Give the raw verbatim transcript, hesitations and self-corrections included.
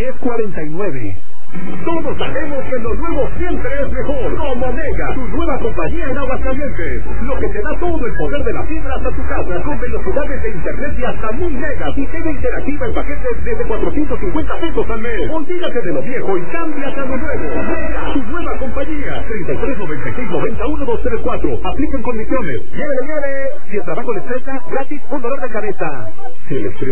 diez cuarenta y nueve. Todos sabemos que lo nuevo siempre es mejor. Como Mega, tu nueva compañía en Aguascalientes. Lo que te da todo el poder de la fibra hasta tu casa, con velocidades de internet y hasta mil megas y T V interactiva en paquetes desde cuatrocientos cincuenta pesos al mes. Olvídate de lo viejo y cámbiate a lo nuevo. Mega, tu nueva compañía. treinta y tres noventa y seis noventa uno dos tres cuatro. Aplican condiciones. ¡Llévele, llévele! Si el trabajo le estresa, gratis un dolor de cabeza. Si el estrés